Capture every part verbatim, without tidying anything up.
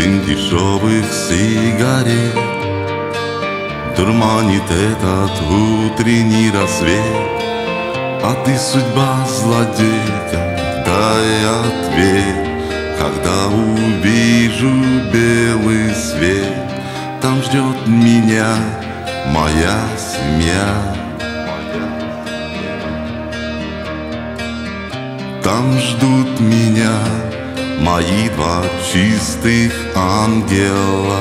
Дым дешевых сигарет дурманит этот утренний рассвет. А ты, судьба злодейка, дай ответ. Когда увижу белый свет, там ждет меня моя семья. Там ждут меня мои два чистых ангела.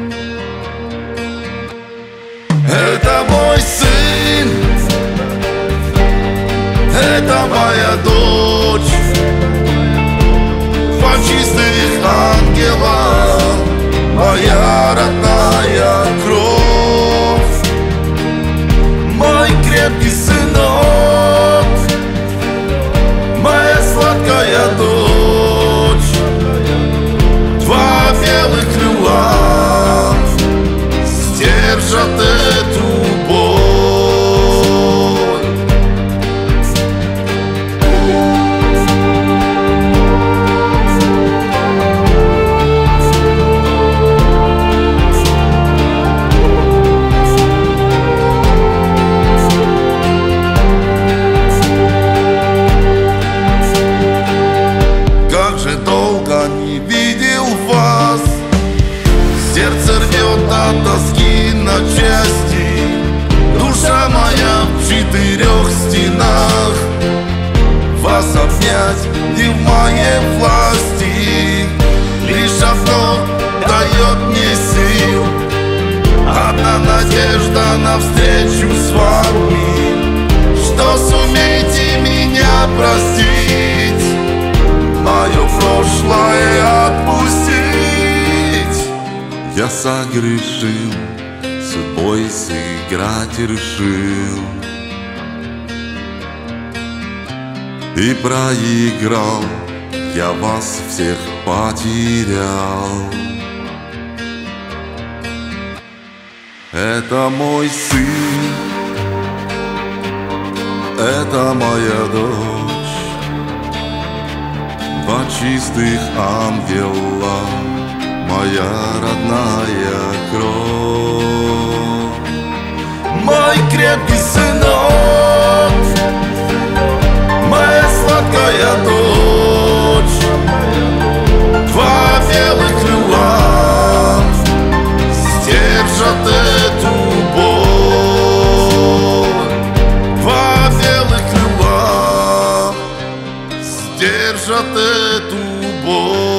Это мой сын, это моя дочь, два чистых ангела, моя родная кровь, мой крепкий сынок, моя сладкая дочь, два белых крыла сдержат эту боль. Как же долго не видел вас, сердце рвет от тоски на части. Душа моя в четырех стенах, вас обнять не в моей власти. Лишь одно дает мне сил, одна надежда на встречу с вами, что сумеете меня простить, мое прошлое отпустить. Я согрешил, судьбой сыграть решил и проиграл, я вас всех потерял. Это мой сын, это моя дочь, два чистых ангела, моя родная кровь, мой крепкий сынок, моя сладкая дочь, два белых крыла сдержат эту боль, два белых крыла сдержат эту боль.